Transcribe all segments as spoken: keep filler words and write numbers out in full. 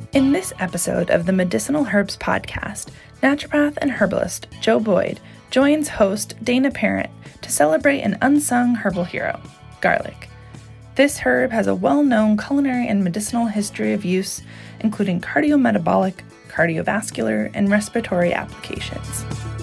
In this episode of the Medicinal Herbs Podcast, naturopath and herbalist Joe Boyd joins host Dana Parent to celebrate an unsung herbal hero, garlic. This herb has a well-known culinary and medicinal history of use, including cardiometabolic, cardiovascular, and respiratory applications.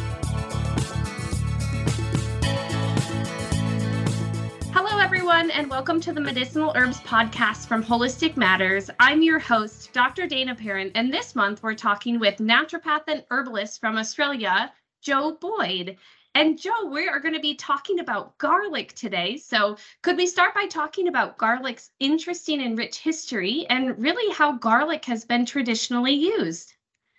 Hello, everyone, and welcome to the Medicinal Herbs Podcast from Holistic Matters. I'm your host, Doctor Dana Parent, and this month we're talking with naturopath and herbalist from Australia, Joe Boyd. And Joe, we are going to be talking about garlic today. So could we start by talking about garlic's interesting and rich history and really how garlic has been traditionally used?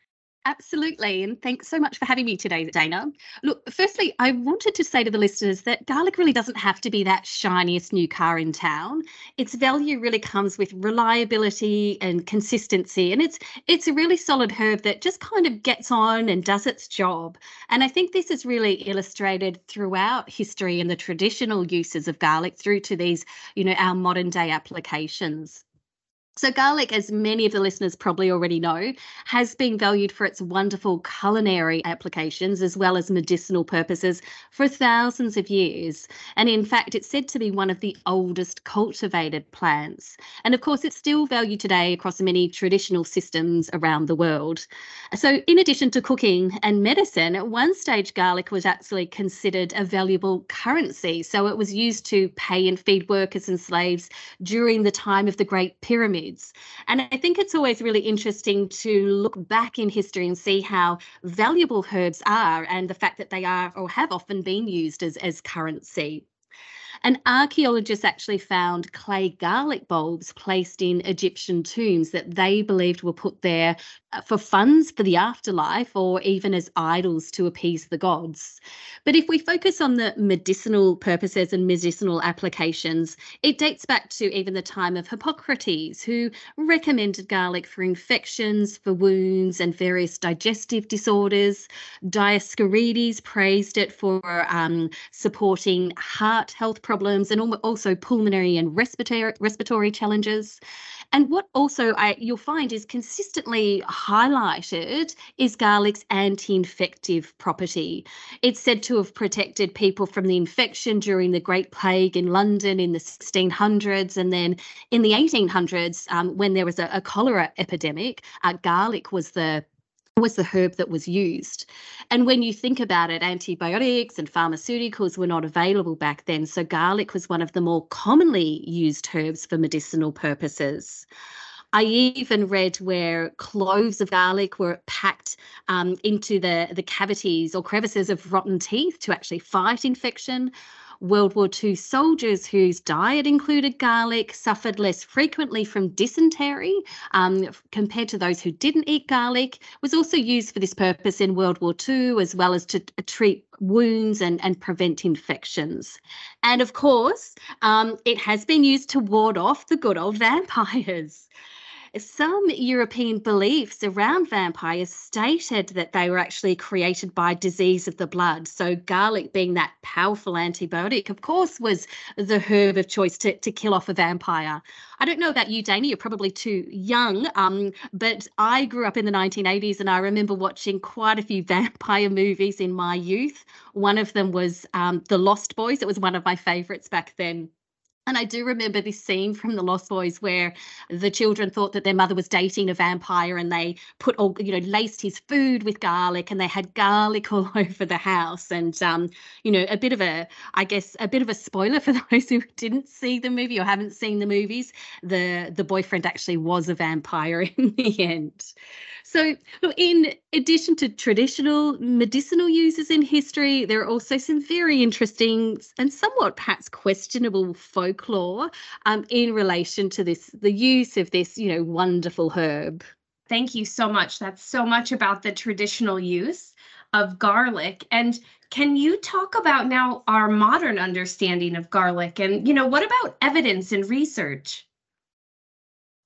Absolutely. And thanks so much for having me today, Dana. Look, firstly, I wanted to say to the listeners that garlic really doesn't have to be that shiniest new car in town. Its value really comes with reliability and consistency. And it's it's a really solid herb that just kind of gets on and does its job. And I think this is really illustrated throughout history and the traditional uses of garlic through to these, you know, our modern day applications. So garlic, as many of the listeners probably already know, has been valued for its wonderful culinary applications as well as medicinal purposes for thousands of years. And in fact, it's said to be one of the oldest cultivated plants. And of course, it's still valued today across many traditional systems around the world. So in addition to cooking and medicine, at one stage, garlic was actually considered a valuable currency. So it was used to pay and feed workers and slaves during the time of the Great Pyramid. And I think it's always really interesting to look back in history and see how valuable herbs are and the fact that they are or have often been used as, as currency. And archaeologists actually found clay garlic bulbs placed in Egyptian tombs that they believed were put there for funds for the afterlife or even as idols to appease the gods. But if we focus on the medicinal purposes and medicinal applications, it dates back to even the time of Hippocrates, who recommended garlic for infections, for wounds, and various digestive disorders. Dioscorides praised it for um, supporting heart health problems and also pulmonary and respiratory respiratory challenges. And what also I, you'll find is consistently highlighted is garlic's anti-infective property. It's said to have protected people from the infection during the Great Plague in London in the sixteen hundreds, and then in the eighteen hundreds, um, when there was a, a cholera epidemic, uh, garlic was the was the herb that was used. And when you think about it, antibiotics and pharmaceuticals were not available back then. So garlic was one of the more commonly used herbs for medicinal purposes. I even read where cloves of garlic were packed um, into the, the cavities or crevices of rotten teeth to actually fight infection. World War Two soldiers whose diet included garlic suffered less frequently from dysentery um, compared to those who didn't eat garlic. It was also used for this purpose in World War Two, as well as to treat wounds and, and prevent infections. And of course, um, it has been used to ward off the good old vampires. Some European beliefs around vampires stated that they were actually created by disease of the blood. So garlic, being that powerful antibiotic, of course, was the herb of choice to, to kill off a vampire. I don't know about you, Dana, you're probably too young, um, but I grew up in the nineteen eighties and I remember watching quite a few vampire movies in my youth. One of them was um, The Lost Boys. It was one of my favourites back then. And I do remember this scene from The Lost Boys where the children thought that their mother was dating a vampire and they put all, you know, laced his food with garlic and they had garlic all over the house. And, um, you know, a bit of a, I guess, a bit of a spoiler for those who didn't see the movie or haven't seen the movies. The, the boyfriend actually was a vampire in the end. So in addition to traditional medicinal uses in history, there are also some very interesting and somewhat perhaps questionable folklore um, in relation to this, the use of this, you know, wonderful herb. Thank you so much. That's so much about the traditional use of garlic. And can you talk about now our modern understanding of garlic? And, you know, what about evidence and research?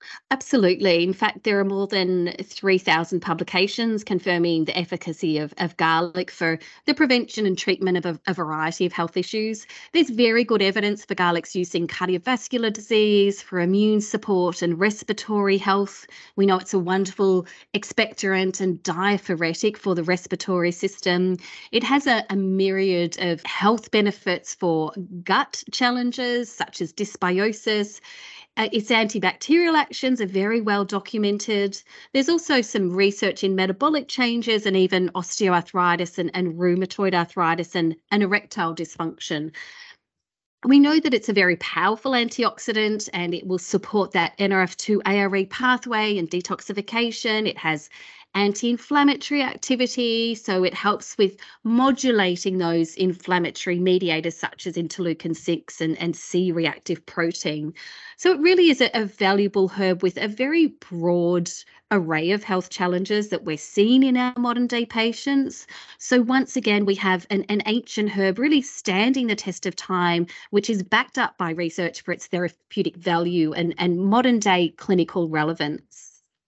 Absolutely. In fact, there are more than three thousand publications confirming the efficacy of, of garlic for the prevention and treatment of a, a variety of health issues. There's very good evidence for garlic's use in cardiovascular disease, for immune support and respiratory health. We know it's a wonderful expectorant and diaphoretic for the respiratory system. It has a, a myriad of health benefits for gut challenges such as dysbiosis. Uh, its antibacterial actions are very well documented. There's also some research in metabolic changes and even osteoarthritis and, and rheumatoid arthritis and, and erectile dysfunction. We know that it's a very powerful antioxidant and it will support that N R F two A R E pathway and detoxification. It has anti-inflammatory activity, so it helps with modulating those inflammatory mediators such as interleukin six and, and C-reactive protein. So it really is a, a valuable herb with a very broad array of health challenges that we're seeing in our modern day patients. So once again, we have an, an ancient herb really standing the test of time, which is backed up by research for its therapeutic value and, and modern day clinical relevance.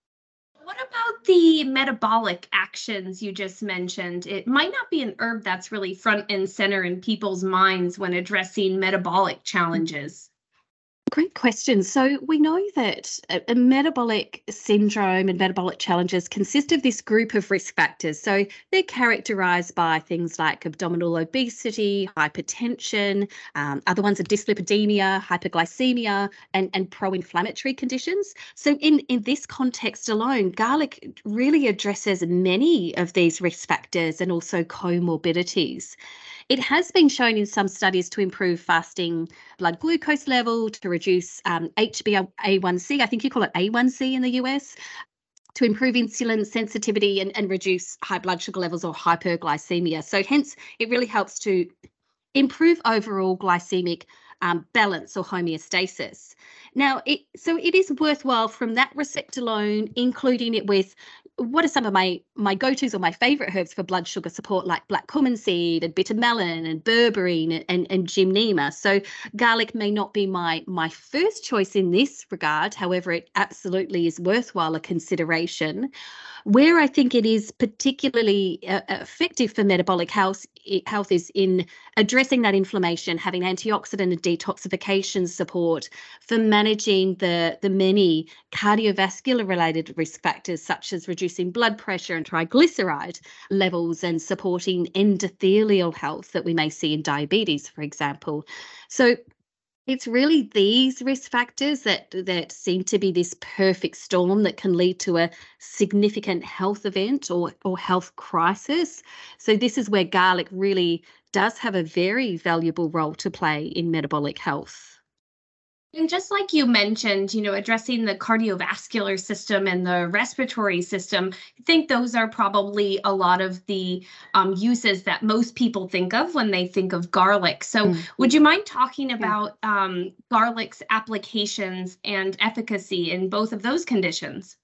What about the metabolic actions you just mentioned? It might not be an herb that's really front and center in people's minds when addressing metabolic challenges. Great question. So we know that a, a metabolic syndrome and metabolic challenges consist of this group of risk factors. So they're characterized by things like abdominal obesity, hypertension, um, other ones are dyslipidemia, hyperglycemia, and, and pro-inflammatory conditions. So in, in this context alone, garlic really addresses many of these risk factors and also comorbidities. It has been shown in some studies to improve fasting blood glucose level, to reduce um, H b A one C, I think you call it A one C in the U S, to improve insulin sensitivity and, and reduce high blood sugar levels or hyperglycemia. So hence, it really helps to improve overall glycemic um, balance or homeostasis. Now, it, so it is worthwhile from that respect alone, including it with what are some of my, my go-tos or my favourite herbs for blood sugar support, like black cumin seed and bitter melon and berberine and, and, and gymnema. So garlic may not be my, my first choice in this regard. However, it absolutely is worthwhile a consideration. Where I think it is particularly uh, effective for metabolic health, health is in addressing that inflammation, having antioxidant and detoxification support, for managing the, the many cardiovascular related risk factors such as reducing blood pressure and triglyceride levels and supporting endothelial health that we may see in diabetes, for example. So it's really these risk factors that that seem to be this perfect storm that can lead to a significant health event or, or health crisis. So this is where garlic really does have a very valuable role to play in metabolic health. And just like you mentioned, you know, addressing the cardiovascular system and the respiratory system, I think those are probably a lot of the um, uses that most people think of when they think of garlic. So mm. would you mind talking about yeah. um, garlic's applications and efficacy in both of those conditions?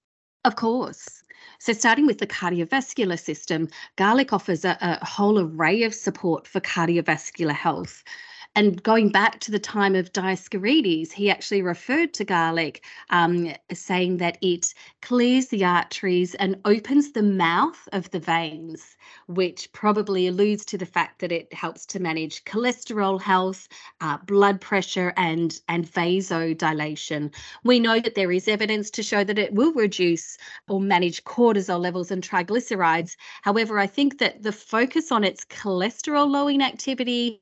Of course. So starting with the cardiovascular system, garlic offers a, a whole array of support for cardiovascular health. And going back to the time of Dioscorides, he actually referred to garlic, um, saying that it clears the arteries and opens the mouth of the veins, which probably alludes to the fact that it helps to manage cholesterol health, uh, blood pressure, and, and vasodilation. We know that there is evidence to show that it will reduce or manage cortisol levels and triglycerides. However, I think that the focus on its cholesterol-lowering activity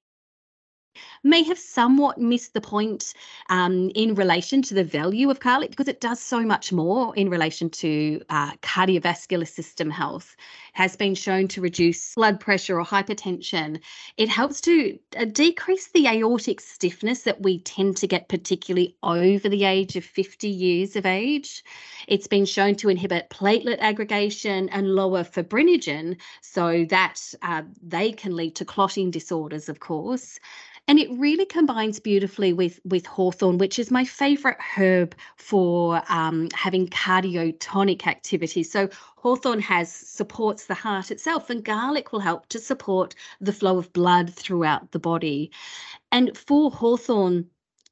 may have somewhat missed the point um, in relation to the value of garlic, because it does so much more in relation to uh, cardiovascular system health. It has been shown to reduce blood pressure or hypertension. It helps to uh, decrease the aortic stiffness that we tend to get, particularly over the age of fifty years of age. It's been shown to inhibit platelet aggregation and lower fibrinogen, so that uh, they can lead to clotting disorders, of course. And it really combines beautifully with, with hawthorn, which is my favourite herb for um, having cardiotonic activity. So hawthorn has supports the heart itself, and garlic will help to support the flow of blood throughout the body. And for hawthorn,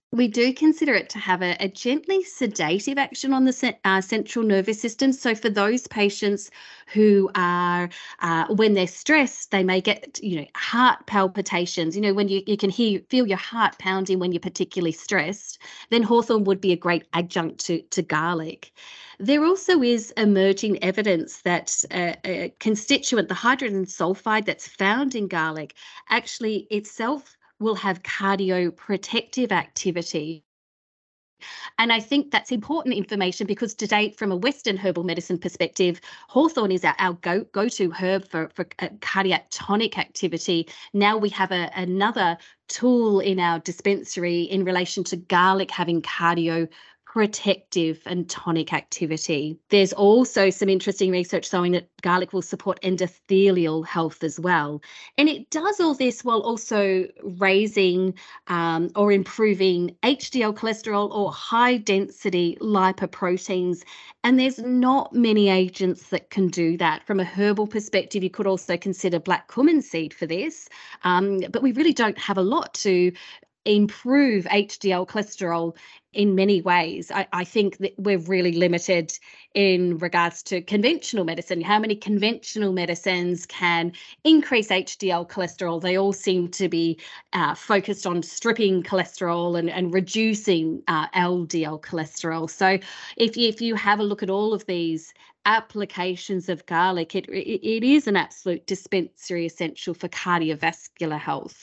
We do consider it to have a, a gently sedative action on the uh, central nervous system. So for those patients who are, uh, when they're stressed, they may get, you know, heart palpitations. You know, when you, you can hear, feel your heart pounding when you're particularly stressed, then hawthorn would be a great adjunct to, to garlic. There also is emerging evidence that a, a constituent, the hydrogen sulfide that's found in garlic, actually itself will have cardioprotective activity. And I think that's important information because to date, from a Western herbal medicine perspective, hawthorn is our, our go, go-to herb for, for uh, cardiac tonic activity. Now we have a, another tool in our dispensary in relation to garlic having cardio protective and tonic activity. There's also some interesting research showing that garlic will support endothelial health as well. And it does all this while also raising um, or improving H D L cholesterol or high density lipoproteins. And there's not many agents that can do that. From a herbal perspective, you could also consider black cumin seed for this. Um, but we really don't have a lot to improve H D L cholesterol in many ways. I, I think that we're really limited in regards to conventional medicine. How many conventional medicines can increase H D L cholesterol? They all seem to be uh, focused on stripping cholesterol and, and reducing uh, L D L cholesterol. So if you, if you have a look at all of these applications of garlic, it, it, it is an absolute dispensary essential for cardiovascular health.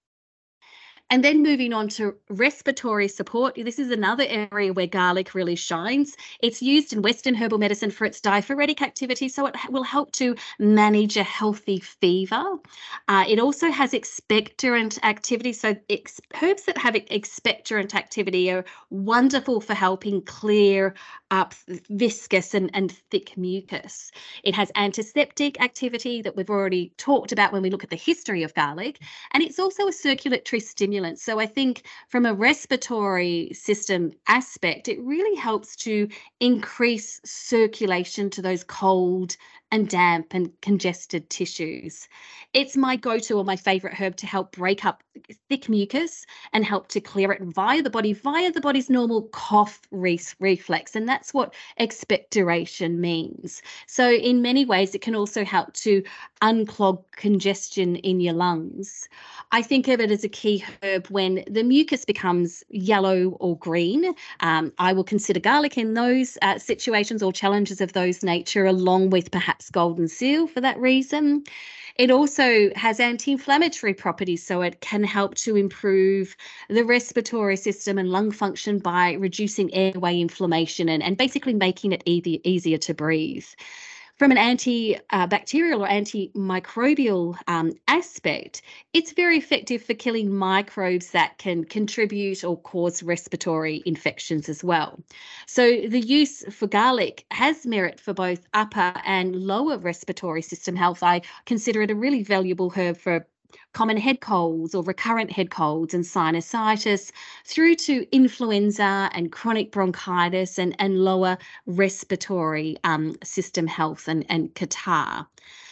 And then moving on to respiratory support, this is another area where garlic really shines. It's used in Western herbal medicine for its diaphoretic activity, so it will help to manage a healthy fever. Uh, it also has expectorant activity, so ex- herbs that have expectorant activity are wonderful for helping clear up viscous and, and thick mucus. It has antiseptic activity that we've already talked about when we look at the history of garlic, and it's also a circulatory stimulant. So I think from a respiratory system aspect, it really helps to increase circulation to those cold and damp and congested tissues. It's my go-to or my favorite herb to help break up thick mucus and help to clear it via the body, via the body's normal cough re- reflex. And that's what expectoration means. So in many ways, it can also help to unclog congestion in your lungs. I think of it as a key herb when the mucus becomes yellow or green. Um, I will consider garlic in those uh, situations or challenges of those nature, along with perhaps golden seal for that reason. It also has anti-inflammatory properties, so it can help to improve the respiratory system and lung function by reducing airway inflammation and, and basically making it easy, easier to breathe. From an antibacterial or antimicrobial um, aspect, it's very effective for killing microbes that can contribute or cause respiratory infections as well. So the use for garlic has merit for both upper and lower respiratory system health. I consider it a really valuable herb for common head colds or recurrent head colds and sinusitis, through to influenza and chronic bronchitis and, and lower respiratory um, system health and, and catarrh.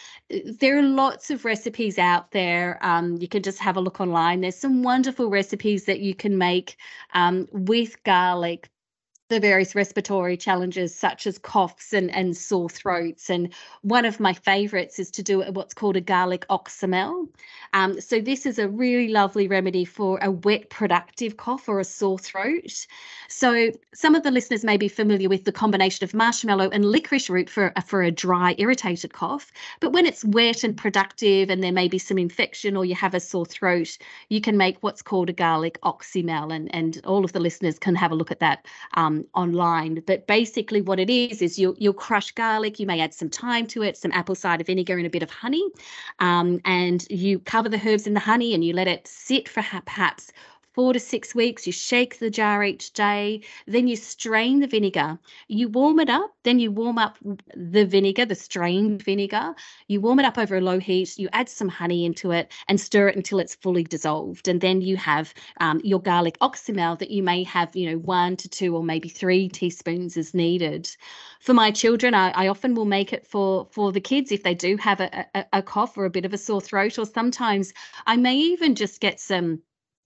There are lots of recipes out there. Um, you can just have a look online. There's some wonderful recipes that you can make um, with garlic, the various respiratory challenges such as coughs and, and sore throats. And one of my favourites is to do what's called a garlic oxymel. Um, so this is a really lovely remedy for a wet productive cough or a sore throat. So some of the listeners may be familiar with the combination of marshmallow and licorice root for, for a dry irritated cough. But when it's wet and productive and there may be some infection or you have a sore throat, you can make what's called a garlic oxymel, and, and all of the listeners can have a look at that um, online. But basically what it is, is you'll, you'll crush garlic, you may add some thyme to it, some apple cider vinegar and a bit of honey, um, and you cover the herbs in the honey and you let it sit for perhaps four to six weeks. You shake the jar each day, then you strain the vinegar. You warm it up, then you warm up the vinegar, the strained vinegar. You warm it up over a low heat, you add some honey into it and stir it until it's fully dissolved. And then you have um, your garlic oxymel that you may have, you know, one to two or maybe three teaspoons as needed. For my children, I, I often will make it for, for the kids if they do have a, a, a cough or a bit of a sore throat, or sometimes I may even just get some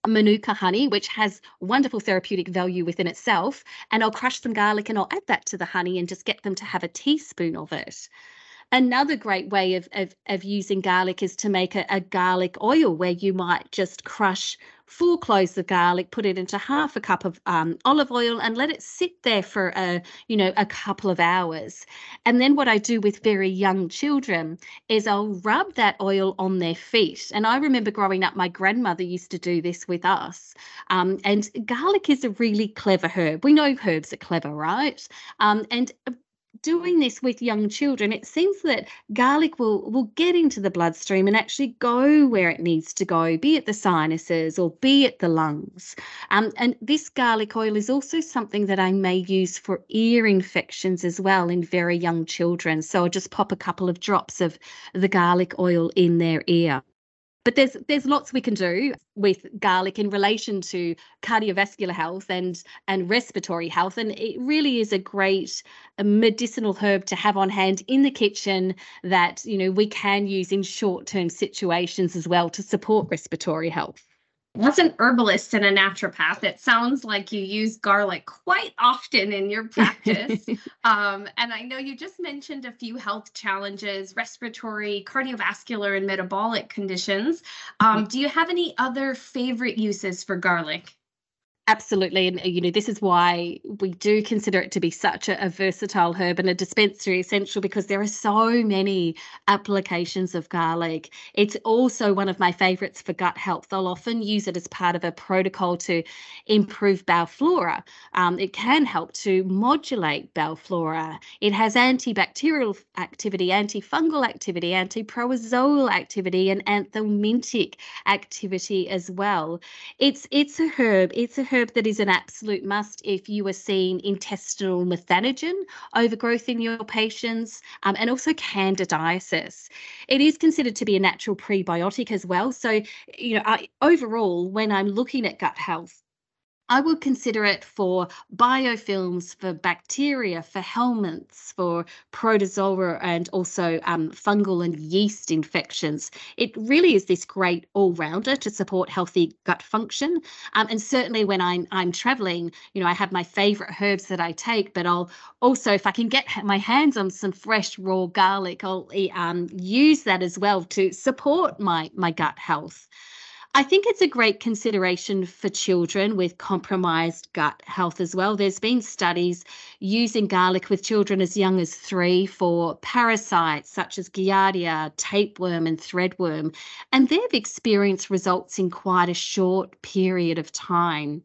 Manuka honey, which has wonderful therapeutic value within itself, and I'll crush some garlic and I'll add that to the honey and just get them to have a teaspoon of it. Another great way of, of, of using garlic is to make a, a garlic oil, where you might just crush four cloves of garlic, put it into half a cup of um, olive oil and let it sit there for a, you know, a couple of hours. And then what I do with very young children is I'll rub that oil on their feet. And I remember growing up, my grandmother used to do this with us. Um, and garlic is a really clever herb. We know herbs are clever, right? Um, and doing this with young children, it seems that garlic will will get into the bloodstream and actually go where it needs to go, be it the sinuses or be it the lungs. Um, and this garlic oil is also something that I may use for ear infections as well in very young children. So I'll just pop a couple of drops of the garlic oil in their ear. But there's there's lots we can do with garlic in relation to cardiovascular health and and respiratory health, and it really is a great medicinal herb to have on hand in the kitchen that, you know, we can use in short-term situations as well to support respiratory health. As an herbalist and a naturopath, it sounds like you use garlic quite often in your practice. um, and I know you just mentioned a few health challenges, respiratory, cardiovascular, and metabolic conditions. Um, do you have any other favorite uses for garlic? Absolutely. And, you know, this is why we do consider it to be such a, a versatile herb and a dispensary essential, because there are so many applications of garlic. It's also one of my favorites for gut health. I'll often use it as part of a protocol to improve bowel flora. Um, it can help to modulate bowel flora. It has antibacterial activity, antifungal activity, antiprotozoal activity, and anthelmintic activity as well. It's, it's a herb. It's a herb that is an absolute must if you are seeing intestinal methanogen overgrowth in your patients, um, and also candidiasis. It is considered to be a natural prebiotic as well. So, you know, I, overall, when I'm looking at gut health, I would consider it for biofilms, for bacteria, for helminths, for protozoa, and also um, fungal and yeast infections. It really is this great all-rounder to support healthy gut function. Um, and certainly when I'm I'm traveling, you know, I have my favorite herbs that I take, but I'll also, if I can get my hands on some fresh raw garlic, I'll um, use that as well to support my my gut health. I think it's a great consideration for children with compromised gut health as well. There's been studies using garlic with children as young as three for parasites such as Giardia, tapeworm, and threadworm, and they've experienced results in quite a short period of time.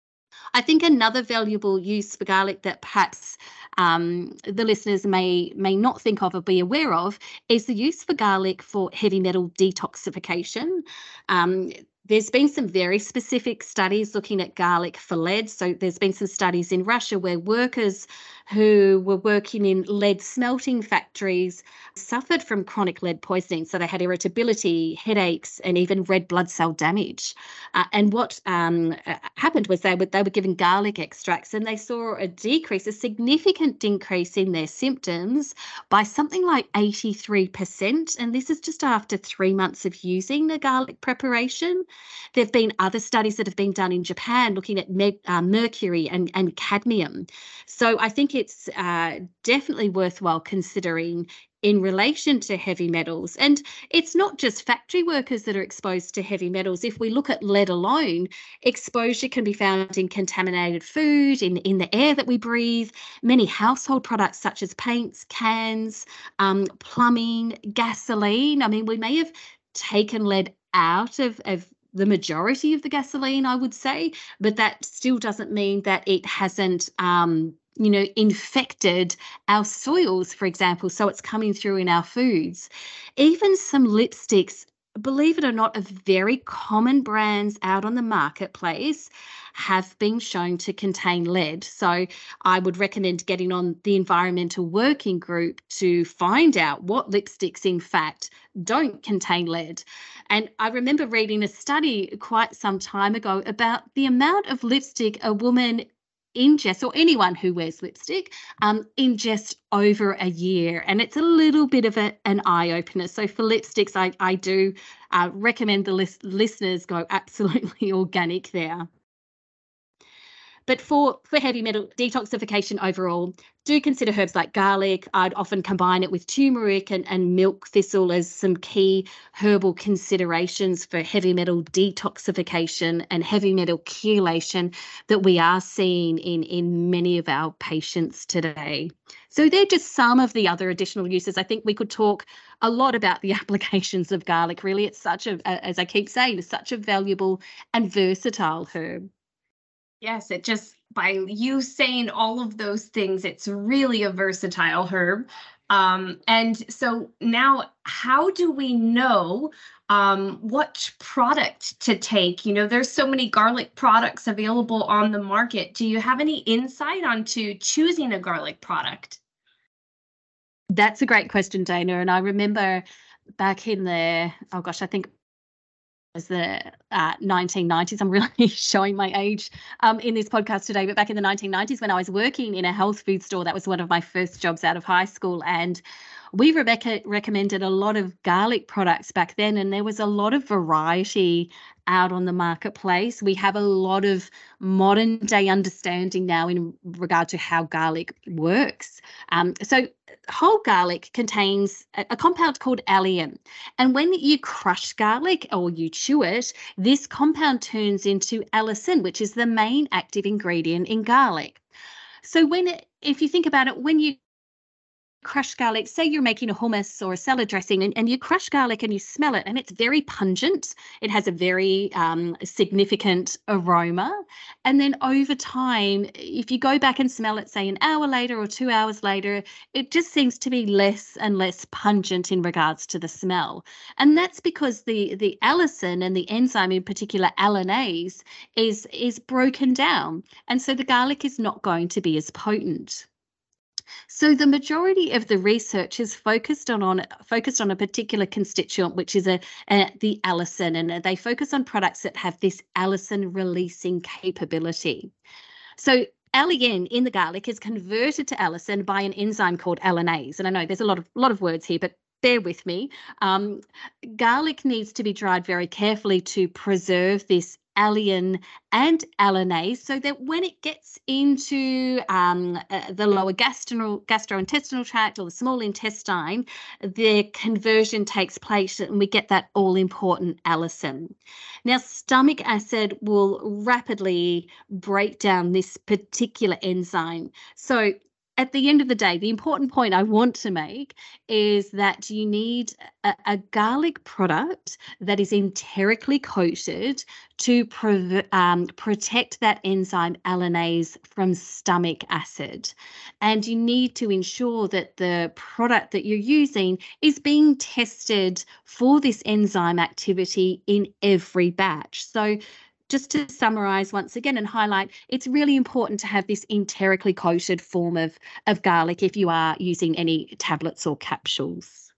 I think another valuable use for garlic that perhaps um, the listeners may may not think of or be aware of is the use for garlic for heavy metal detoxification. Um, There's been some very specific studies looking at garlic for lead. So there's been some studies in Russia where workers who were working in lead smelting factories suffered from chronic lead poisoning. So they had irritability, headaches, and even red blood cell damage. Uh, and what um, happened was they were, they were given garlic extracts, and they saw a decrease, a significant decrease in their symptoms by something like eighty-three percent. And this is just after three months of using the garlic preparation. There have been other studies that have been done in Japan looking at med, uh, mercury and, and cadmium. So I think it's uh, definitely worthwhile considering in relation to heavy metals. And it's not just factory workers that are exposed to heavy metals. If we look at lead alone, exposure can be found in contaminated food, in, in the air that we breathe, many household products such as paints, cans, um, plumbing, gasoline. I mean, we may have taken lead out of, of the majority of the gasoline, I would say, but that still doesn't mean that it hasn't um, you know, infected our soils, for example. So it's coming through in our foods. Even some lipsticks, believe it or not, of very common brands out on the marketplace have been shown to contain lead. So I would recommend getting on the Environmental Working Group to find out what lipsticks, in fact, don't contain lead. And I remember reading a study quite some time ago about the amount of lipstick a woman ingest, or anyone who wears lipstick, um, ingest over a year. And it's a little bit of a, an eye-opener. So for lipsticks, I, I do uh, recommend the list, listeners go absolutely organic there. But for, for heavy metal detoxification overall, do consider herbs like garlic. I'd often combine it with turmeric and, and milk thistle as some key herbal considerations for heavy metal detoxification and heavy metal chelation that we are seeing in, in many of our patients today. So they're just some of the other additional uses. I think we could talk a lot about the applications of garlic. Really, it's such a, as I keep saying, it's such a valuable and versatile herb. Yes, it just, by you saying all of those things, it's really a versatile herb. Um, and so now, how do we know um, what product to take? You know, there's so many garlic products available on the market. Do you have any insight onto choosing a garlic product? That's a great question, Dana. And I remember back in the, oh gosh, I think was the uh, nineteen nineties. I'm really showing my age um, in this podcast today, but back in the nineteen nineties when I was working in a health food store, that was one of my first jobs out of high school. And we, Rebecca, recommended a lot of garlic products back then, and there was a lot of variety out on the marketplace. We have a lot of modern day understanding now in regard to how garlic works. Um, so whole garlic contains a, a compound called allium. And when you crush garlic or you chew it, this compound turns into allicin, which is the main active ingredient in garlic. So when it, if you think about it, when you crushed garlic, say you're making a hummus or a salad dressing, and, and you crush garlic and you smell it, and it's very pungent. It has a very um, significant aroma. And then over time, if you go back and smell it, say an hour later or two hours later, it just seems to be less and less pungent in regards to the smell. And that's because the, the allicin and the enzyme, in particular allinase, is, is broken down. And so the garlic is not going to be as potent. So the majority of the research is focused on, on focused on a particular constituent, which is a, a the allicin, and they focus on products that have this allicin releasing capability. So allicin in the garlic is converted to allicin by an enzyme called allinase. And I know there's a lot of lot of words here, but bear with me. Um, garlic needs to be dried very carefully to preserve this alliin and allinase, so that when it gets into um, uh, the lower gastro gastrointestinal tract or the small intestine, the conversion takes place and we get that all-important allicin. Now, stomach acid will rapidly break down this particular enzyme. So at the end of the day, the important point I want to make is that you need a, a garlic product that is enterically coated to pro um, protect that enzyme allinase from stomach acid. And you need to ensure that the product that you're using is being tested for this enzyme activity in every batch. So just to summarize once again and highlight, it's really important to have this enterically coated form of, of garlic if you are using any tablets or capsules.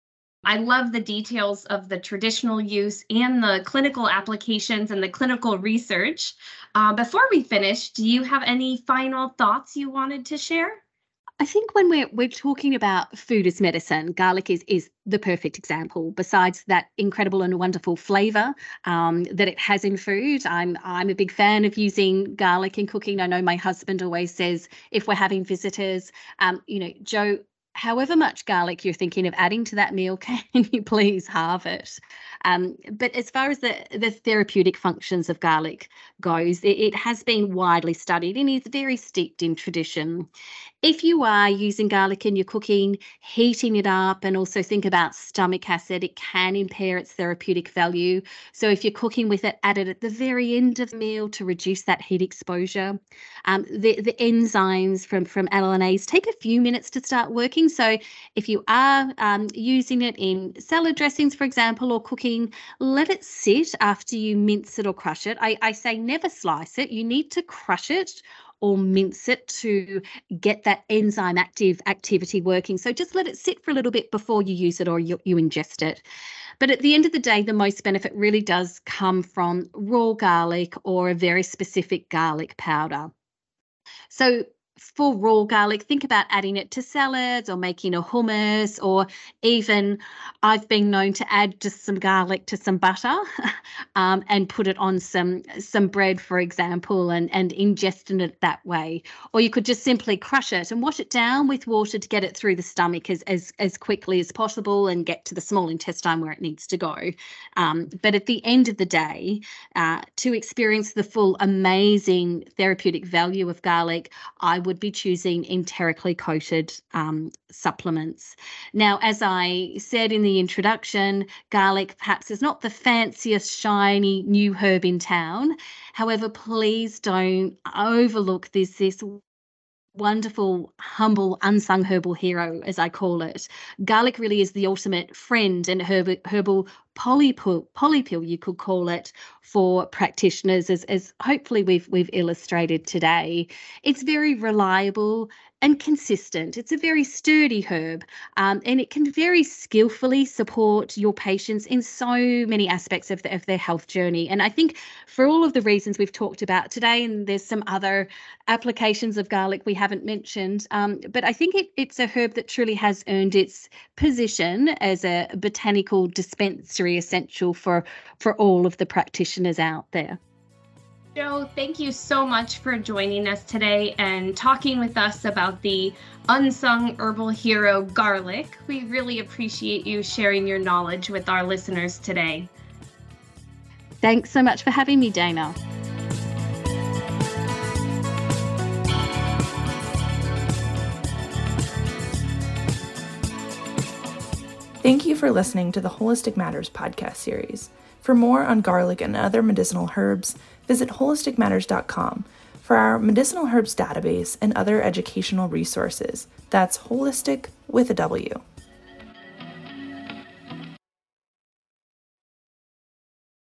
I love the details of the traditional use and the clinical applications and the clinical research. Uh, before we finish, do you have any final thoughts you wanted to share? I think when we're we're talking about food as medicine, garlic is is the perfect example. Besides that incredible and wonderful flavour um, that it has in food, I'm I'm a big fan of using garlic in cooking. I know my husband always says if we're having visitors, um, you know, Joe, however much garlic you're thinking of adding to that meal, can you please halve it? Um, but as far as the, the therapeutic functions of garlic goes, it, it has been widely studied and is very steeped in tradition. If you are using garlic in your cooking, heating it up, and also think about stomach acid, it can impair its therapeutic value. So if you're cooking with it, add it at the very end of the meal to reduce that heat exposure. Um, the, the enzymes from, from allinase take a few minutes to start working. So if you are um, using it in salad dressings, for example, or cooking, let it sit after you mince it or crush it. I, I say never slice it. You need to crush it or mince it to get that enzyme active activity working. So just let it sit for a little bit before you use it or you, you ingest it. But at the end of the day, the most benefit really does come from raw garlic or a very specific garlic powder. So for raw garlic, think about adding it to salads or making a hummus, or even I've been known to add just some garlic to some butter um, and put it on some some bread, for example, and, and ingesting it that way. Or you could just simply crush it and wash it down with water to get it through the stomach as, as, as quickly as possible and get to the small intestine where it needs to go. Um, but at the end of the day, uh, to experience the full amazing therapeutic value of garlic, I would would be choosing enterically coated um, supplements. Now, as I said in the introduction, garlic perhaps is not the fanciest, shiny new herb in town. However, please don't overlook this, this wonderful, humble, unsung herbal hero, as I call it. Garlic really is the ultimate friend and herb, herbal polypill, polypill, you could call it, for practitioners, as, as hopefully we've we've illustrated today. It's very reliable and consistent. It's a very sturdy herb, um, and it can very skillfully support your patients in so many aspects of, the, of their health journey. And I think for all of the reasons we've talked about today, and there's some other applications of garlic we haven't mentioned, um, but I think it, it's a herb that truly has earned its position as a botanical dispensary essential for, for all of the practitioners out there. Jo, thank you so much for joining us today and talking with us about the unsung herbal hero, garlic. We really appreciate you sharing your knowledge with our listeners today. Thanks so much for having me, Dana. Thank you for listening to the Holistic Matters podcast series. For more on garlic and other medicinal herbs, visit holistic matters dot com for our medicinal herbs database and other educational resources. That's holistic with a W.